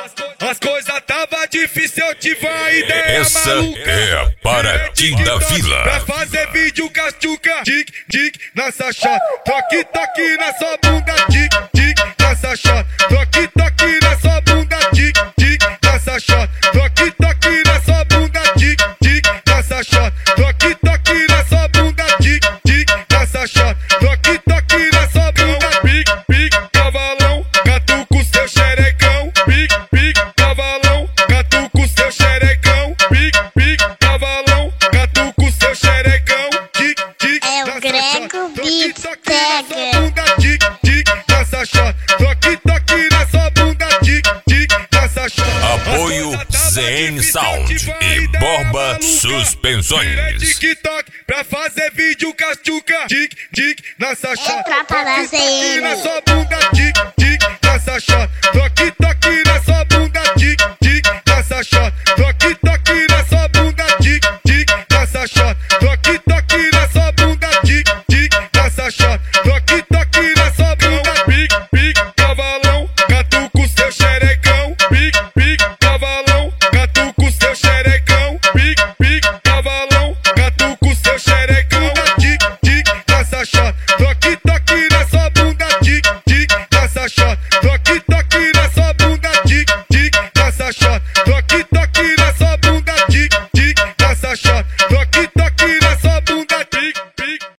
As coisas tava difícil, eu tive uma ideia Essa maluca. é a Paraty da Vila. Pra fazer vídeo castuca, tic, tic, nessa chata. Toque, toque na sua bunda, tic, tic, nessa chata. Toque, toque na sua bunda, tic, tic, nessa chata. Toque, toque na sua bunda, tic, tic, nessa chata. Toque, toque na sua bunda, tic, tic, nessa chata. Toque, toque na sua bunda, pique, pique, cavalão, catuca o seu xerecão, pique, pique, cavalão, catuca o seu xerecão, pique, pique, cavalão, catuca o seu xerecão, tic, tic, É o Grego Beats Tagger. tic, tic, nessa chata. Toque, toque na sua bunda, tic, tic, nessa chata. Apoio ZN Sound e Borba Suspensões. TikTok pra fazer vídeo castuca, tic, tic, nessa chata. tropa da Toque, toque ZN. na sua bunda, tic, tic, nessa chata. Toque, toque na sua bunda, tic, tic, nessa chata. Toque, toque na sua bunda, tic, tic, nessa chata. Toque, toque na sua bunda, tic, tic, nessa chata. Toque, toque na sua bunda, pique, pique, cavalão, catuca o seu xerecão, pique, pique, cavalão, catuca o seu xerecão, pique, pique, cavalão, catuca o seu xerecão, tic, tic, nessa chata. Toque, toque na sua bunda, tic, tic, nessa chata. Toque, toque